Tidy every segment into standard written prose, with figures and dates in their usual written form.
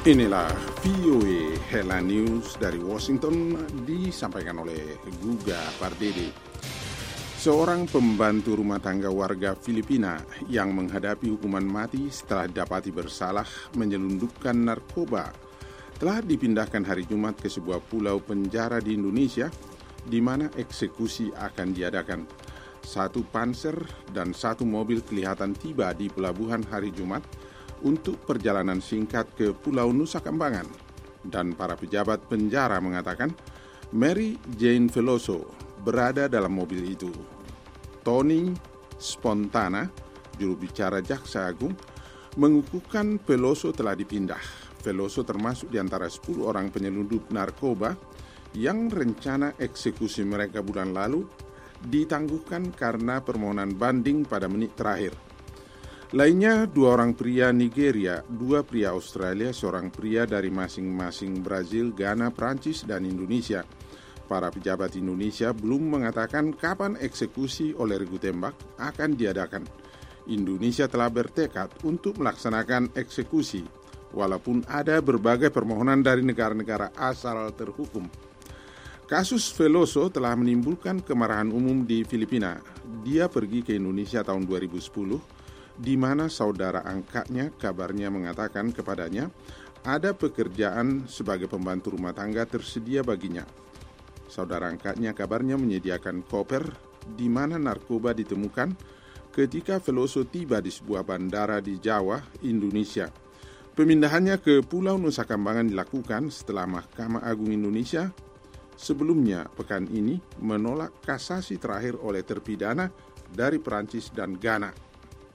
Inilah VOA Headline News dari Washington disampaikan oleh Guga Pardede. Seorang pembantu rumah tangga warga Filipina yang menghadapi hukuman mati setelah didapati bersalah menyelundupkan narkoba telah dipindahkan hari Jumat ke sebuah pulau penjara di Indonesia di mana eksekusi akan diadakan. Satu panser dan satu mobil kelihatan tiba di pelabuhan hari Jumat untuk perjalanan singkat ke Pulau Nusa Kambangan, dan para pejabat penjara mengatakan Mary Jane Veloso berada dalam mobil itu. Tony Spontana, juru bicara Jaksa Agung, mengukuhkan Veloso telah dipindah. Veloso termasuk di antara 10 orang penyelundup narkoba yang rencana eksekusi mereka bulan lalu ditangguhkan karena permohonan banding pada menit terakhir. Lainnya 2 orang pria Nigeria, 2 pria Australia, seorang pria dari masing-masing Brazil, Ghana, Prancis, dan Indonesia. Para pejabat Indonesia belum mengatakan kapan eksekusi oleh regu tembak akan diadakan. Indonesia telah bertekad untuk melaksanakan eksekusi, walaupun ada berbagai permohonan dari negara-negara asal terhukum. Kasus Veloso telah menimbulkan kemarahan umum di Filipina. Dia pergi ke Indonesia tahun 2010, di mana saudara angkatnya kabarnya mengatakan kepadanya ada pekerjaan sebagai pembantu rumah tangga tersedia baginya. Saudara angkatnya kabarnya menyediakan koper di mana narkoba ditemukan ketika Veloso tiba di sebuah bandara di Jawa, Indonesia. Pemindahannya ke Pulau Nusa Kambangan dilakukan setelah Mahkamah Agung Indonesia sebelumnya pekan ini menolak kasasi terakhir oleh terpidana dari Perancis dan Ghana.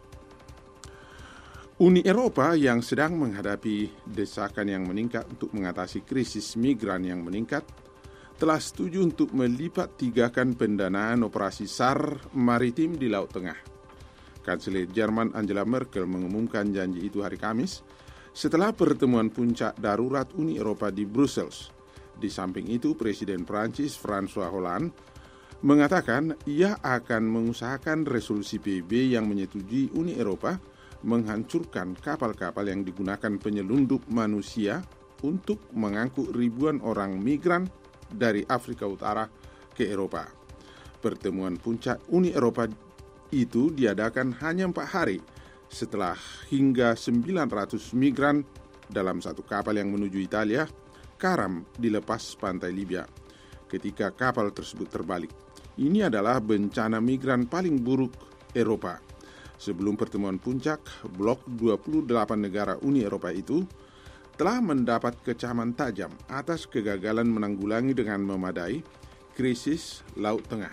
Uni Eropa yang sedang menghadapi desakan yang meningkat untuk mengatasi krisis migran yang meningkat telah setuju untuk melipat tigakan pendanaan operasi SAR maritim di Laut Tengah. Kanselir Jerman Angela Merkel mengumumkan janji itu hari Kamis setelah pertemuan puncak darurat Uni Eropa di Brussels. Di samping itu, Presiden Prancis François Hollande mengatakan ia akan mengusahakan resolusi PBB yang menyetujui Uni Eropa menghancurkan kapal-kapal yang digunakan penyelundup manusia untuk mengangkut ribuan orang migran dari Afrika Utara ke Eropa. Pertemuan puncak Uni Eropa itu diadakan hanya 4 hari setelah hingga 900 migran dalam satu kapal yang menuju Italia karam di lepas pantai Libya ketika kapal tersebut terbalik. Ini adalah bencana migran paling buruk Eropa. Sebelum pertemuan puncak, blok 28 negara Uni Eropa itu telah mendapat kecaman tajam atas kegagalan menanggulangi dengan memadai krisis Laut Tengah.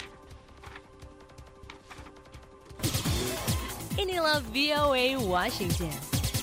Inilah VOA Washington.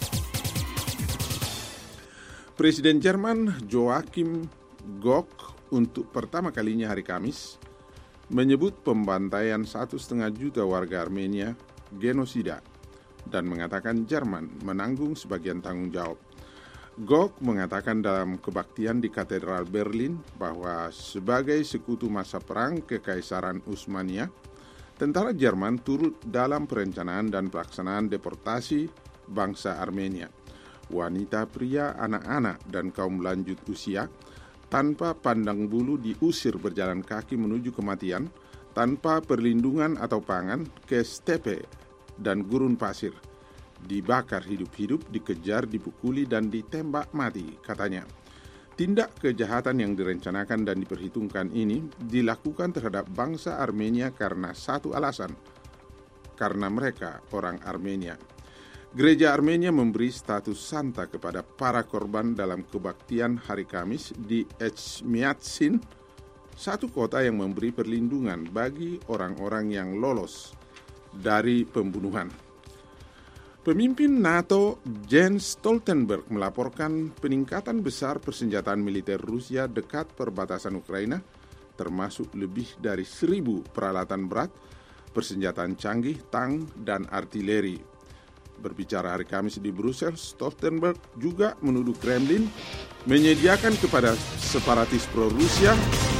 Presiden Jerman Joachim Gauck untuk pertama kalinya hari Kamis menyebut pembantaian 1,5 juta warga Armenia genosida dan mengatakan Jerman menanggung sebagian tanggung jawab. Gauck mengatakan dalam kebaktian di Katedral Berlin bahwa sebagai sekutu masa perang Kekaisaran Utsmania, tentara Jerman turut dalam perencanaan dan pelaksanaan deportasi bangsa Armenia. Wanita, pria, anak-anak, dan kaum lanjut usia tanpa pandang bulu diusir berjalan kaki menuju kematian tanpa perlindungan atau pangan ke stepe dan gurun pasir. Dibakar hidup-hidup, dikejar, dipukuli, dan ditembak mati, katanya. Tindak kejahatan yang direncanakan dan diperhitungkan ini dilakukan terhadap bangsa Armenia karena satu alasan, karena mereka orang Armenia. Gereja Armenia memberi status santa kepada para korban dalam kebaktian hari Kamis di Echmiadzin, satu kota yang memberi perlindungan bagi orang-orang yang lolos dari pembunuhan. Pemimpin NATO Jens Stoltenberg melaporkan peningkatan besar persenjataan militer Rusia dekat perbatasan Ukraina, termasuk lebih dari 1.000 peralatan berat, persenjataan canggih, tank, dan artileri. Berbicara hari Kamis di Brussels, Stoltenberg juga menuduh Kremlin menyediakan kepada separatis pro-Rusia